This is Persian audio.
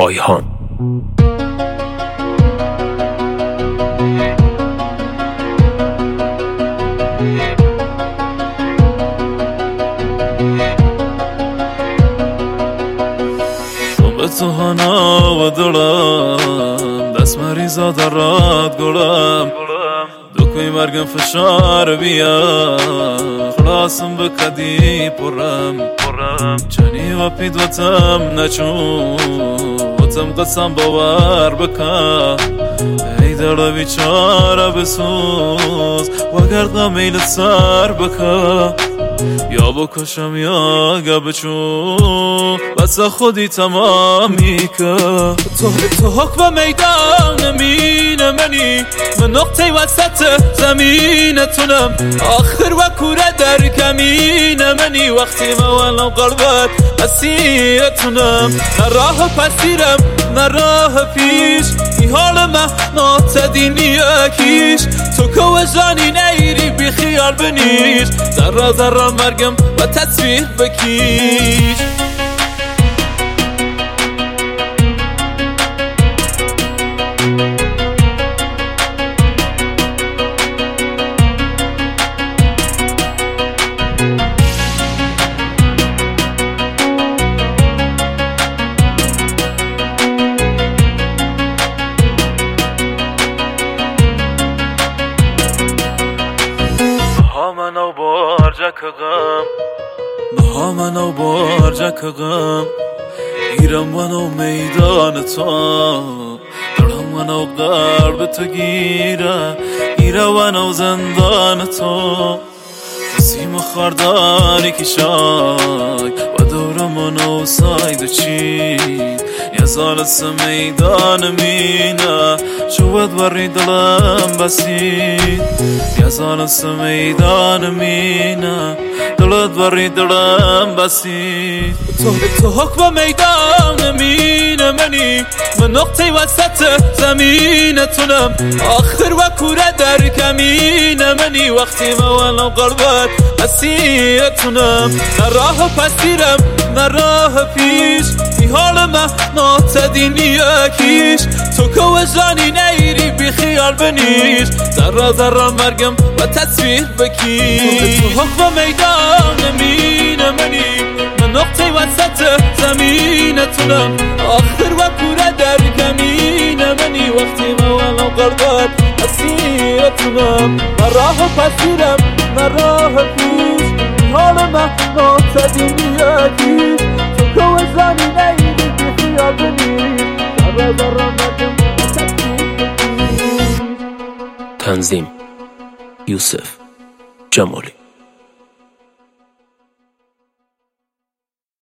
آیهان. به تو هانا و دلم دست مریضا در راد گلم دوکوی مرگم فشار بیا خلاصم بکدی پرم چنی و پید وطم نچون وطم قسم باور بکن ای دل بیچاره بسوز و گرد میل سر بکن یا بکشم یا بچون بس خودی تمامی که تو حکم میدان مین منی من نقطه وسط زمین تونم آخر و کوره در کمین منی وقتی موالم قلبت اسیرتونم نه راه پسیرم نه راه پیش ای حال من ناتدین یکیش تو که وجدانی نیری بی خیال بنیش ذره ذره مرگم و تصویر بکیش منو برجک غم بها منو برجک غم ایرم منو میدان تو دلم منو قلب تو گیره ایره منو زندان تو سیم خاردانی کشای و دور منو ساید چید یه زالس میدان مینه شود وری دلم بسید یه زالس میدان مینه دلت وری دلم بسید تو حکم میدان مینه منی من نقطه وسط زمین تونم آخر و کوره در کمین منی وقتی موالم قلبت اسیرتونم نه راه پسیرم نه راه پیش ای حال من ناتدین یکیش تو که وجدانی نیری بی خیال بنیش ذره ذره مرگم و تصویر بکیش تو حکم میدان مین منی من نقطه وسط زمین تونم آخر و کوره در کمین منی وقتی موالم قلبت اسیرتونم نه راه پسیرم نه راه پیش حال من ناتدین یکیش تو که وجدانی نیری بی خیال بنیش ذره ذره مرگم و تصویر بکیش. تنظیم یوسف جمالی.